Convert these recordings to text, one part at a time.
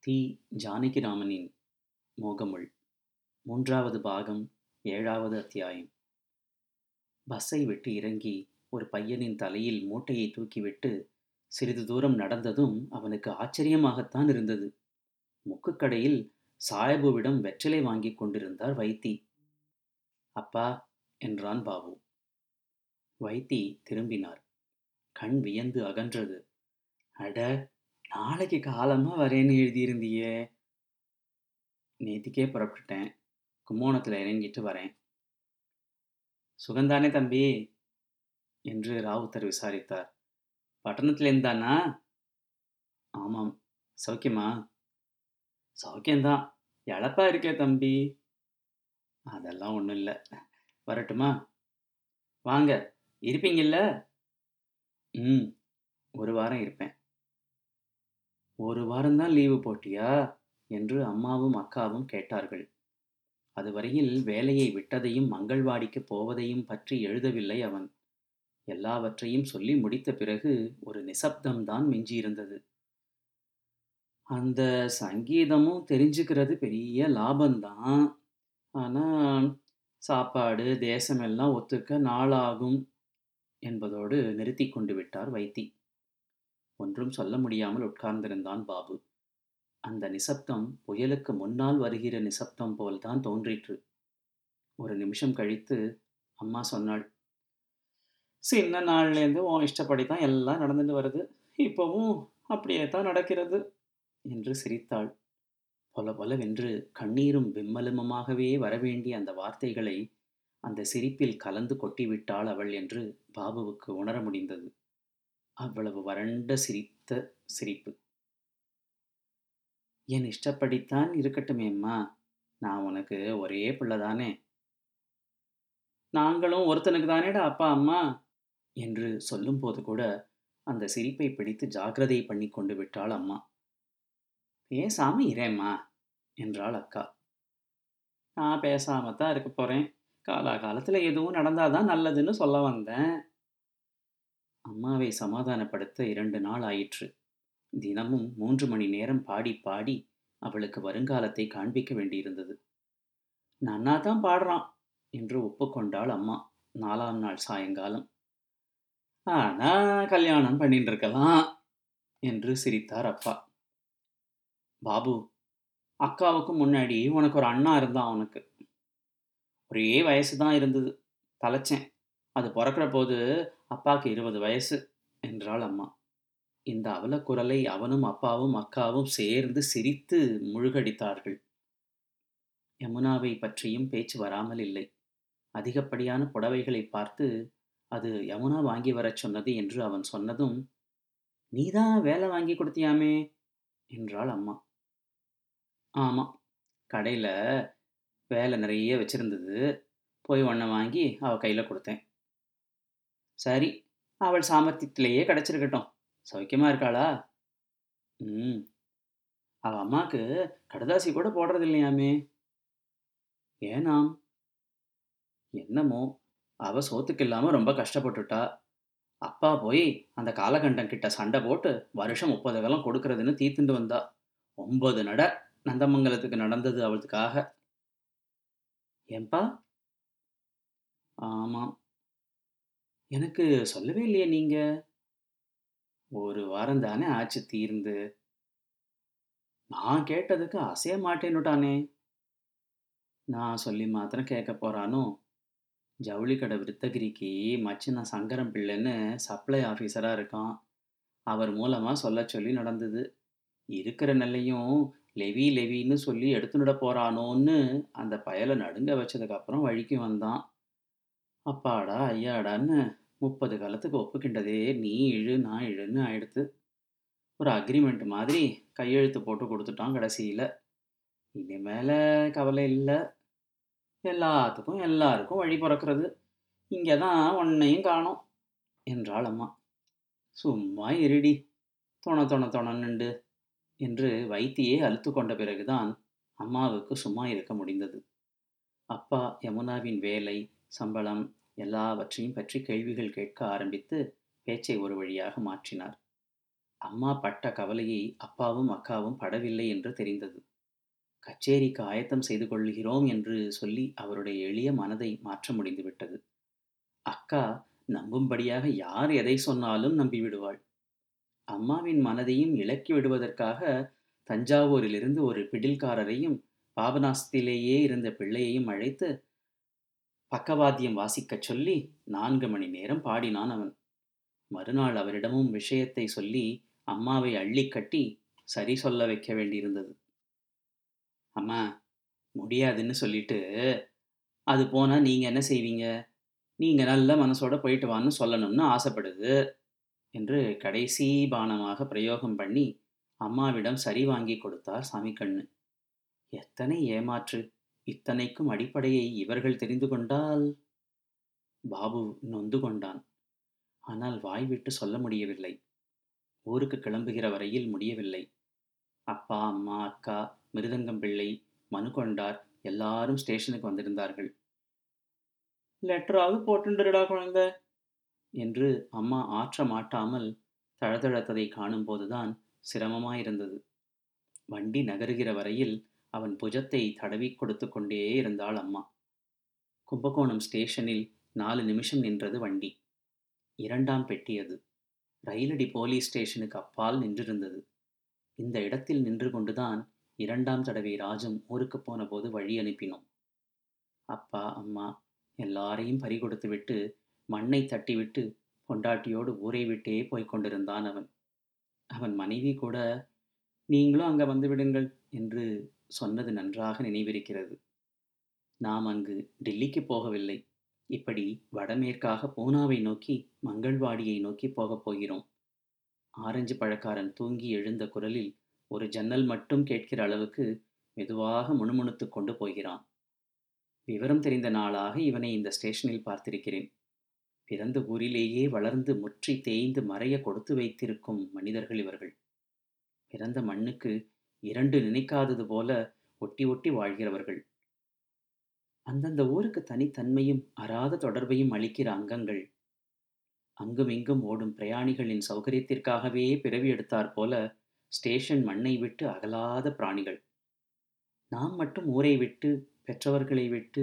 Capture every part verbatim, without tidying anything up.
தி. ஜானகிராமனின் மோகமுள் மூன்றாவது பாகம் ஏழாவது அத்தியாயம். பஸ்ஸை விட்டு இறங்கி ஒரு பையனின் தலையில் மூட்டையை தூக்கிவிட்டு சிறிது தூரம் நடந்ததும் அவனுக்கு ஆச்சரியமாகத்தான் இருந்தது. முக்குக்கடையில் சாயபுவிடம் வெற்றிலை வாங்கி கொண்டிருந்தார் வைத்தி. அப்பா என்றான் பாபு. வைத்தி திரும்பினார். கண் வியந்து அகன்றது. அட, நாளைக்கு காலமா வரேன்னு எழுதியிருந்தியே. நேத்திக்கே புறப்பட்டுட்டேன். கும்போணத்தில் இறங்கிட்டு வரேன். சுகந்தானே தம்பி என்று ராவுத்தர் விசாரித்தார். பட்டணத்துலேருந்தானா? ஆமாம். சௌக்கியமா? சௌக்கியந்தான். எழப்பா இருக்கே தம்பி. அதெல்லாம் ஒன்றும் இல்லை. வரட்டுமா? வாங்க. இருப்பீங்கல்ல? ம் ஒரு வாரம் இருப்பேன். ஒரு வாரம்தான் லீவு போட்டியா என்று அம்மாவும் அக்காவும் கேட்டார்கள். அதுவரையில் வேலையை விட்டதையும் மங்கள்வாடிக்கு போவதையும் பற்றி எழுதவில்லை அவன். எல்லாவற்றையும் சொல்லி முடித்த பிறகு ஒரு நிசப்தம்தான் மிஞ்சியிருந்தது. அந்த சங்கீதமும் தெரிஞ்சுக்கிறது பெரிய லாபந்தான். ஆனால் சாப்பாடு தேசமெல்லாம் ஒத்துக்க நாளாகும் என்பதோடு நிறுத்தி கொண்டு விட்டார் வைத்தி. ஒன்றும் சொல்ல முடியாமல் உட்கார்ந்திருந்தான் பாபு. அந்த நிசப்தம் புயலுக்கு முன்னால் வருகிற நிசப்தம் போல்தான் தோன்றிற்று. ஒரு நிமிஷம் கழித்து அம்மா சொன்னாள், சின்ன நாள்லேருந்து உன் இஷ்டப்படித்தான் எல்லாம் நடந்துட்டு வருது. இப்பவும் அப்படியே தான் நடக்கிறது என்று சிரித்தாள். பொல பொலவென்று கண்ணீரும் விம்மலுமமாகவே வரவேண்டிய அந்த வார்த்தைகளை அந்த சிரிப்பில் கலந்து கொட்டிவிட்டாள் அவள் என்று பாபுவுக்கு உணர முடிந்தது. அவ்வளவு வறண்ட சிரித்த சிரிப்பு. என் இஷ்டப்படித்தான் இருக்கட்டுமேம்மா. நான் உனக்கு ஒரே பிள்ளைதானே. நாங்களும் ஒருத்தனுக்கு தானேடா அப்பா அம்மா என்று சொல்லும்போது கூட அந்த சிரிப்பை பிடித்து ஜாக்கிரதை பண்ணி கொண்டு விட்டாள் அம்மா. பேசாம இரேம்மா என்றாள் அக்கா. நான் பேசாமத்தான் இருக்க போறேன். காலாகாலத்தில் எதுவும் நடந்தாதான் நல்லதுன்னு சொல்ல வந்தேன். அம்மாவை சமாதானப்படுத்த இரண்டு நாள் ஆயிற்று. தினமும் மூன்று மணி நேரம் பாடி பாடி அவளுக்கு வருங்காலத்தை காண்பிக்க வேண்டியிருந்தது. நன்னா தான் பாடுறான் என்று ஒப்புக்கொண்டாள் அம்மா நாலாம் நாள் சாயங்காலம். ஆனா கல்யாணம் பண்ணிட்டு இருக்கலாம் என்று சிரித்தார் அப்பா. பாபு, அக்காவுக்கு முன்னாடி உனக்கு ஒரு அண்ணா இருந்தான். அவனுக்கு ஒரே வயசு தான் இருந்தது. தலைச்சேன். அது பிறக்கிற போது அப்பாவுக்கு இருபது வயசு என்றாள் அம்மா. இந்த அவலக்குரலை அவனும் அப்பாவும் அக்காவும் சேர்ந்து சிரித்து முழுகடித்தார்கள். யமுனாவை பற்றியும் பேச்சு வராமல் இல்லை. அதிகப்படியான புடவைகளை பார்த்து அது யமுனா வாங்கி வரச் சொன்னது என்று அவன் சொன்னதும், நீதான் வேலை வாங்கி கொடுத்தியாமே என்றாள் அம்மா. ஆமாம், கடையில் வேலை நிறைய வச்சிருந்தது. போய் ஒன்றை வாங்கி அவள் கையில் கொடுத்தேன். சரி, அவள் சாமர்த்தியத்திலேயே கிடச்சிருக்கட்டும். சௌக்கியமாக இருக்காளா? ம் அவள் அம்மாவுக்கு கடுதாசி கூட போடுறது இல்லையாமே. ஏனாம்? என்னமோ அவ சோத்துக்கு இல்லாமல் ரொம்ப கஷ்டப்பட்டுட்டா. அப்பா போய் அந்த காலகண்டம் கிட்ட சண்டை போட்டு வருஷம் முப்பது காலம் கொடுக்கறதுன்னு தீத்துண்டு வந்தா. ஒன்பது நட நந்தமங்கலத்துக்கு நடந்தது அவளுக்காக. ஏன்பா? ஆமாம். எனக்கு சொல்லவே இல்லையே நீங்க. ஒரு வாரம் தானே ஆச்சு தீர்ந்து. நான் கேட்டதுக்கு அசைய மாட்டேன்னுட்டானே. நான் சொல்லி மாத்திரம் கேட்க போறானோ? ஜவுளி கடை விருத்தகிரிக்கு மச்சின சங்கரம் பிள்ளைன்னு சப்ளை ஆஃபீஸராக இருக்கான். அவர் மூலமாக சொல்ல சொல்லி நடந்தது. இருக்கிற நெல்லையும் லெவி லெவின்னு சொல்லி எடுத்துனுட போகிறானோன்னு அந்த பயலை நடுங்க வச்சதுக்கப்புறம் வழிக்கு வந்தான். அப்பாடா ஐயாடான்னு முப்பது காலத்துக்கு ஒப்புக்கின்றதே நீ இழு நான் இழுன்னு ஆயிடுத்து. ஒரு அக்ரிமெண்ட் மாதிரி கையெழுத்து போட்டு கொடுத்துட்டான் கடைசியில். இனிமேல் கவலை இல்லை. எல்லாத்துக்கும் எல்லாருக்கும் வழி பிறக்கிறது. இங்கே தான் உன்னையும் காணோம் என்றாள் அம்மா. சும்மா இருடி, தொண தொண தொணன்னுண்டு என்று வைத்தியே அலுத்து கொண்ட பிறகுதான் அம்மாவுக்கு சும்மா இருக்க முடிந்தது. அப்பா யமுனாவின் வேலை, சம்பளம் எல்லாவற்றையும் பற்றி கேள்விகள் கேட்க ஆரம்பித்து பேச்சை ஒரு வழியாக மாற்றினார். அம்மா பட்ட கவலையை அப்பாவும் அக்காவும் படவில்லை என்று தெரிந்தது. கச்சேரிக்கு ஆயத்தம் செய்து கொள்கிறோம் என்று சொல்லி அவருடைய எளிய மனதை மாற்ற முடிந்துவிட்டது. அக்கா நம்பும்படியாக யார் எதை சொன்னாலும் நம்பிவிடுவாள். அம்மாவின் மனதையும் இலக்கி விடுவதற்காக தஞ்சாவூரிலிருந்து ஒரு பிடில்காரரையும் பாபநாசத்திலேயே இருந்த பிள்ளையையும் அழைத்து பக்கவாத்தியம் வாசிக்கச் சொல்லி நான்கு மணி நேரம் பாடினான் அவன். மறுநாள் அவரிடமும் விஷயத்தை சொல்லி அம்மாவை அள்ளி கட்டி சரி சொல்ல வைக்க வேண்டியிருந்தது. அம்மா, முடியாதுன்னு சொல்லிட்டு அது போனா நீங்க என்ன செய்வீங்க? நீங்க நல்ல மனசோட போயிட்டு வான்னு சொல்லணும்னு ஆசைப்படுது என்று கடைசி பானமாக பிரயோகம் பண்ணி அம்மாவிடம் சரி வாங்கி கொடுத்தார் சாமிக்கண்ணு. எத்தனை ஏமாற்று! இத்தனைக்கும் அடிப்படையை இவர்கள் தெரிந்து கொண்டால்... பாபு நொந்து கொண்டான். ஆனால் வாய்விட்டு சொல்ல முடியவில்லை. ஊருக்கு கிளம்புகிற வரையில் முடியவில்லை. அப்பா, அம்மா, அக்கா, மிருதங்கம் பிள்ளை, மனுகொண்டார் எல்லாரும் ஸ்டேஷனுக்கு வந்திருந்தார்கள். லெட்டராவது போட்டுண்டுடா குழந்தை என்று அம்மா ஆற்ற மாட்டாமல் தழதழத்ததை காணும்போதுதான் சிரமமாயிருந்தது. வண்டி நகருகிற வரையில் அவன் புஜத்தை தடவி கொடுத்து கொண்டே இருந்தாள் அம்மா. கும்பகோணம் ஸ்டேஷனில் நாலு நிமிஷம் நின்றது வண்டி. இரண்டாம் பெட்டி அது. ரயிலடி போலீஸ் ஸ்டேஷனுக்கு அப்பால் நின்றிருந்தது. இந்த இடத்தில் நின்று கொண்டுதான் இரண்டாம் தடவை ராஜம் ஊருக்கு போன போது வழி அனுப்பினோம். அப்பா, அம்மா எல்லாரையும் பறிகொடுத்து விட்டு மண்ணை தட்டிவிட்டு பொண்டாட்டியோடு ஊரை விட்டே போய்க் கொண்டிருந்தான் அவன். அவன் மனைவி கூட நீங்களும் அங்கே வந்து விடுங்கள் என்று சொன்னது நன்றாக நினைவிருக்கிறது. நாம் அங்கு டில்லிக்கு போகவில்லை. இப்படி வடமேற்காக பூனாவை நோக்கி மங்கள்வாடியை நோக்கி போகப் போகிறோம். ஆரஞ்சு பழக்காரன் தூங்கி எழுந்த குரலில் ஒரு ஜன்னல் மட்டும் கேட்கிற அளவுக்கு மெதுவாக முணுமுணுத்து கொண்டு போகிறான். விவரம் தெரிந்த நாளாக இவனை இந்த ஸ்டேஷனில் பார்த்திருக்கிறேன். பிறந்த ஊரிலேயே வளர்ந்து முற்றி தேய்ந்து மறைய கொடுத்து வைத்திருக்கும் மனிதர்கள் இவர்கள். பிறந்த மண்ணுக்கு இரண்டு நினைக்காதது போல ஒட்டி ஒட்டி வாழ்கிறவர்கள். அந்தந்த ஊருக்கு தனித்தன்மையும் அறாத தொடர்பையும் அளிக்கிற அங்கங்கள். அங்குமிங்கும் ஓடும் பிரயாணிகளின் சௌகரியத்திற்காகவே பிறவி எடுத்தாற் போல ஸ்டேஷன் மண்ணை விட்டு அகலாத பிராணிகள். நாம் மட்டும் ஊரை விட்டு, பெற்றவர்களை விட்டு...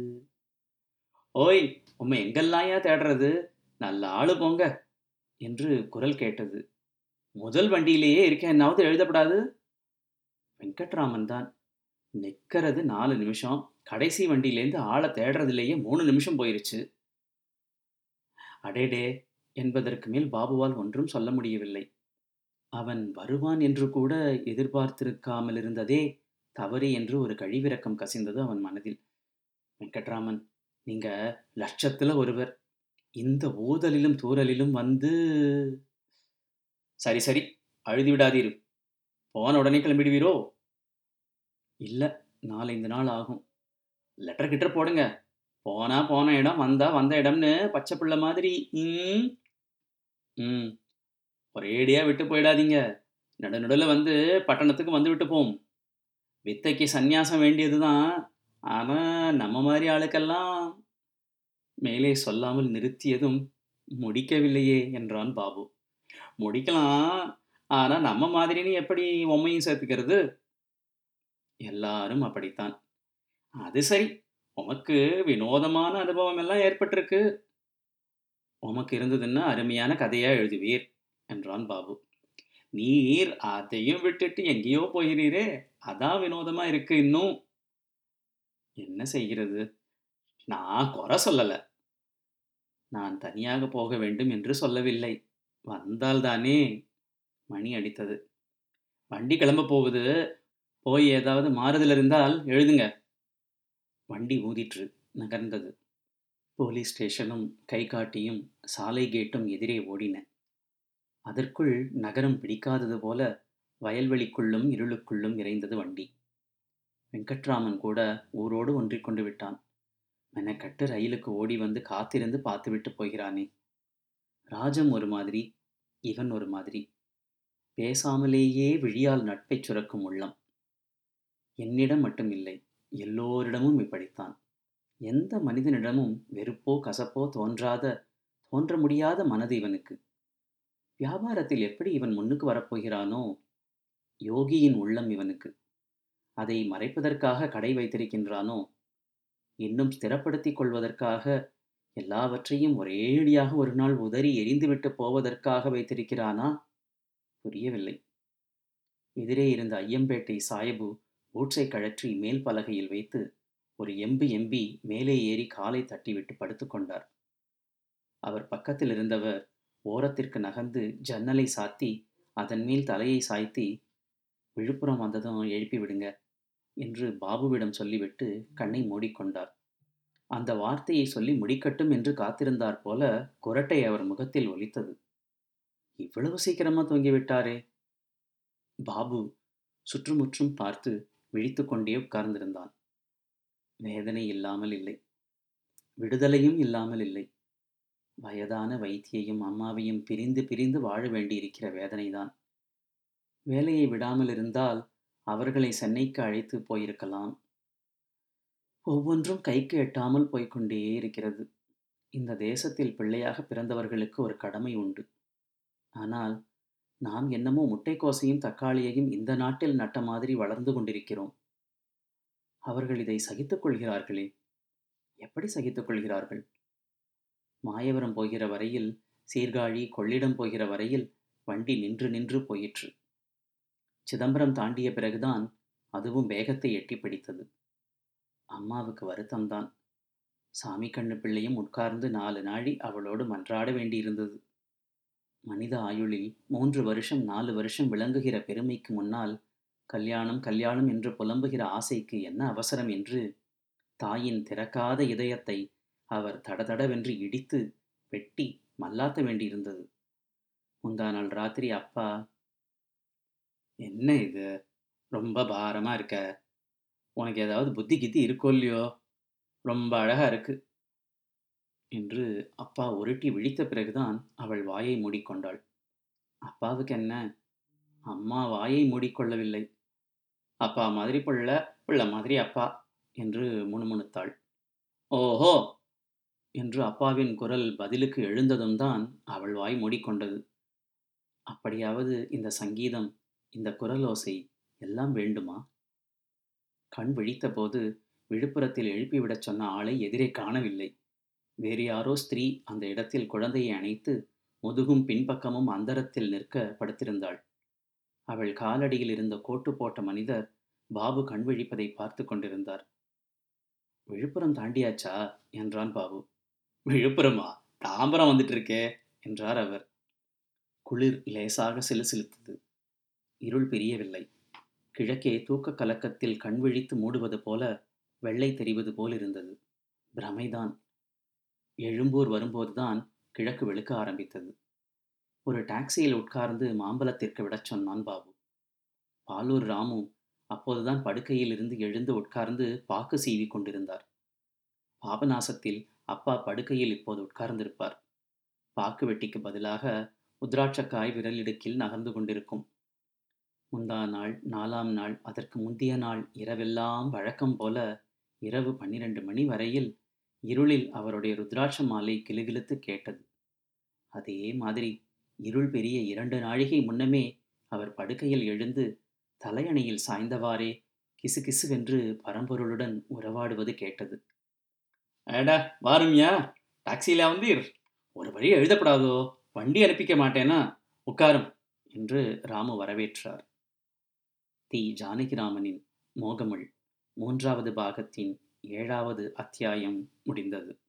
ஓய், உம்மை எங்கெல்லாயா தேடுறது? நல்ல ஆளு போங்க என்று குரல் கேட்டது. முதல் வண்டியிலேயே இருக்க என்னாவது எழுதப்படாது? வெங்கட்ராமன் தான். நிற்கிறது நாலு நிமிஷம், கடைசி வண்டியிலேருந்து ஆளை தேடுறதுலேயே மூணு நிமிஷம் போயிருச்சு. அடேடே என்பதற்கு மேல் பாபுவால் ஒன்றும் சொல்ல முடியவில்லை. அவன் வருவான் என்று கூட எதிர்பார்த்திருக்காமல் இருந்ததே தவறு என்று ஒரு கழிவிரக்கம் கசிந்தது அவன் மனதில். வெங்கட்ராமன், நீங்க லட்சத்துல ஒருவர். இந்த ஊதலிலும் தூரலிலும் வந்து... சரி சரி, அழுதி விடாதீரு. போன உடனே கிளம்பிடுவீரோ? இல்லை, நாலஞ்சு நாள் ஆகும். லெட்டர் கிட்டர் போடுங்க. போனா போன இடம், வந்தா வந்த இடம்னு பச்சை பிள்ளை மாதிரி. ம் ம் ஒரேடியாக விட்டு போயிடாதீங்க. நடு நடுவில் வந்து பட்டணத்துக்கு வந்து விட்டு போம். வித்தைக்கு சந்நியாசம் வேண்டியது தான். ஆனால் நம்ம மாதிரி ஆளுக்கெல்லாம்... மேலே சொல்லாமல் நிறுத்தியதும் முடிக்கவில்லையே என்றான் பாபு. முடிக்கலாம், ஆனால் நம்ம மாதிரின்னு எப்படி உம்மையும் சேர்த்துக்கிறது? எல்லாரும் அப்படித்தான். அது சரி, உமக்கு வினோதமான அனுபவம் எல்லாம் ஏற்பட்டிருக்கு. உமக்கு இருந்ததுன்னா அருமையான கதையா எழுதுவீர் என்றான் பாபு. நீர் அதையும் விட்டுட்டு எங்கேயோ போகிறீரே, அதான் வினோதமா இருக்கு. இன்னும் என்ன செய்கிறது? நான் குறை சொல்லல. நான் தனியாக போக வேண்டும் என்று சொல்லவில்லை. வந்தால்தானே. மணி அடித்தது. வண்டி கிளம்ப போகுது. போய் ஏதாவது மாறுதல் இருந்தால் எழுதுங்க. வண்டி ஊதிற்று, நகர்ந்தது. போலீஸ் ஸ்டேஷனும் கைகாட்டியும் சாலை கேட்டும் எதிரே ஓடின. அதற்குள் நகரம் பிடிக்காதது போல வயல்வெளிக்குள்ளும் இருளுக்குள்ளும் இறைந்தது வண்டி. வெங்கட்ராமன் கூட ஊரோடு ஒன்றிக் கொண்டு விட்டான். மெனக்கட்டு ரயிலுக்கு ஓடி வந்து காத்திருந்து பார்த்துவிட்டு போகிறானே. ராஜம் ஒரு மாதிரி, இவன் ஒரு மாதிரி. பேசாமலேயே விழியால் நட்பைச் சுரக்கும் உள்ளம். என்னிடம் மட்டும் இல்லை, எல்லோரிடமும் இப்படித்தான். எந்த மனிதனிடமும் வெறுப்போ கசப்போ தோன்றாத, தோன்ற முடியாத மனது இவனுக்கு. வியாபாரத்தில் எப்படி இவன் முன்னுக்கு வரப்போகிறானோ? யோகியின் உள்ளம் இவனுக்கு. அதை மறைப்பதற்காக கடை வைத்திருக்கின்றானோ? இன்னும் ஸ்திரப்படுத்திக் கொள்வதற்காக எல்லாவற்றையும் ஒரேயடியாக ஒரு நாள் உதறி எறிந்துவிட்டு போவதற்காக வைத்திருக்கிறானா? புரியவில்லை. எதிரே இருந்த ஐயம்பேட்டை சாயபு பூட்ஸை கழற்றி மேல் பலகையில் வைத்து ஒரு எம்பு எம்பி மேலே ஏறி காலை தட்டிவிட்டு படுத்துக்கொண்டார். அவர் பக்கத்தில் இருந்தவர் ஓரத்திற்கு நகர்ந்து ஜன்னலை சாத்தி அதன் மேல் தலையை சாய்த்தி, விழுப்புரம் வந்ததும் எழுப்பி விடுங்க என்று பாபுவிடம் சொல்லிவிட்டு கண்ணை மூடிக்கொண்டார். அந்த வார்த்தையை சொல்லி முடிக்கட்டும் என்று காத்திருந்தார் போல குரட்டை அவர் முகத்தில் ஒலித்தது. இவ்வளவு சீக்கிரமா தூங்கிவிட்டாரே! பாபு சுற்றுமுற்றும் பார்த்து விழித்து கொண்டே உட்கார்ந்திருந்தான். வேதனை இல்லாமல் இல்லை, விடுதலையும் இல்லாமல் இல்லை. வயதான வைத்தியையும் அம்மாவையும் பிரிந்து பிரிந்து வாழ வேண்டியிருக்கிற வேதனைதான். வேலையை விடாமல் இருந்தால் அவர்களை சென்னைக்கு அழைத்து போயிருக்கலாம். ஒவ்வொன்றும் கைக்கு எட்டாமல் போய்கொண்டே இருக்கிறது. இந்த தேசத்தில் பிள்ளையாக பிறந்தவர்களுக்கு ஒரு கடமை உண்டு. ஆனால் நாம் என்னமோ முட்டைக்கோசையும் தக்காளியையும் இந்த நாட்டில் நட்ட மாதிரி வளர்ந்து கொண்டிருக்கிறோம். அவர்கள் இதை சகித்துக் கொள்கிறார்களே! எப்படி சகித்துக் கொள்கிறார்கள்? மாயவரம் போகிற வரையில், சீர்காழி கொள்ளிடம் போகிற வரையில் வண்டி நின்று நின்று போயிற்று. சிதம்பரம் தாண்டிய பிறகுதான் அதுவும் வேகத்தை எட்டி பிடித்தது. அம்மாவுக்கு வருத்தம்தான். சாமி கண்ணு பிள்ளையும் உட்கார்ந்து நாலு நாழி அவளோடு மன்றாட வேண்டியிருந்தது. மனித ஆயுளில் மூன்று வருஷம் நாலு வருஷம் விளங்குகிற பெருமைக்கு முன்னால் கல்யாணம் கல்யாணம் என்று புலம்புகிற ஆசைக்கு என்ன அவசரம் என்று தாயின் திறக்காத இதயத்தை அவர் தடதடவென்று இடித்து வெட்டி மல்லாத்த வேண்டியிருந்தது. முந்தா நாள் ராத்திரி அப்பா, என்ன இது, ரொம்ப பாரமா இருக்க, உனக்கு ஏதாவது புத்தி கித்தி இருக்கோ இல்லையோ, ரொம்ப அழகா இருக்கு என்று அப்பா உருட்டி விழித்த பிறகுதான் அவள் வாயை மூடிக்கொண்டாள். அப்பாவுக்கு என்ன, அம்மா வாயை மூடிக்கொள்ளவில்லை. அப்பா மாதிரி புள்ள, புள்ள மாதிரி அப்பா என்று முணுமுணுத்தாள். ஓஹோ என்று அப்பாவின் குரல் பதிலுக்கு எழுந்ததும் தான் அவள் வாய் மூடிக்கொண்டது. அப்படியாவது இந்த சங்கீதம், இந்த குரலோசை எல்லாம் வேண்டுமா? கண் விழித்தபோது விழுப்புரத்தில் எழுப்பிவிடச் சொன்ன ஆளை எதிரே காணவில்லை. வேறு யாரோ ஸ்திரீ அந்த இடத்தில் குழந்தையை அணைத்து முதுகும் பின்பக்கமும் அந்தரத்தில் நிற்க படுத்திருந்தாள். அவள் காலடியில் இருந்த கோட்டு போட்ட மனிதர் பாபு கண் விழிப்பதை பார்த்து கொண்டிருந்தார். விழுப்புரம் தாண்டியாச்சா என்றான் பாபு. விழுப்புரமா, தாம்பரம் வந்துட்டு இருக்கே என்றார் அவர். குளிர் லேசாக சிலுசிலுத்தது. இருள் பிரியவில்லை. கிழக்கே தூக்க கலக்கத்தில் கண் விழித்து மூடுவது போல வெள்ளை தெரிவது போல் இருந்தது. பிரமைதான். எழும்பூர் வரும்போதுதான் கிழக்கு வெளுக்க ஆரம்பித்தது. ஒரு டாக்ஸியில் உட்கார்ந்து மாம்பலத்திற்கு விடச் சொன்னான் பாபு. பாலூர் ராமு அப்போதுதான் படுக்கையில் இருந்து எழுந்து உட்கார்ந்து பாக்கு சீவி கொண்டிருந்தார். பாபநாசத்தில் அப்பா படுக்கையில் இப்போது உட்கார்ந்திருப்பார். பாக்கு வெட்டிக்கு பதிலாக உத்ராட்சக்காய் விரலிடுக்கில் நகர்ந்து கொண்டிருக்கும். முந்தா நாள், நாலாம் நாள், அதற்கு முந்திய நாள் இரவெல்லாம் வழக்கம் போல இரவு பன்னிரண்டு மணி வரையில் இருளில் அவருடைய ருத்ராட்ச மாலை கிலுகிலுத்து கேட்டது. அதே மாதிரி இருள் பெரிய இரண்டு நாழிகை முன்னமே அவர் படுக்கையில் எழுந்து தலையணையில் சாய்ந்தவாறே கிசு கிசுவென்று பரம்பொருளுடன் உறவாடுவது கேட்டது. ஏடா வாரும்யா, டாக்ஸியில வந்தீர், ஒரு வழி எழுதப்படாதோ, வண்டி அனுப்பிக்க மாட்டேனா, உட்காரும் என்று ராமு வரவேற்றார். தி ஜானகிராமனின் மோகமுள் மூன்றாவது பாகத்தின் ஏழாவது அத்தியாயம் முடிந்தது.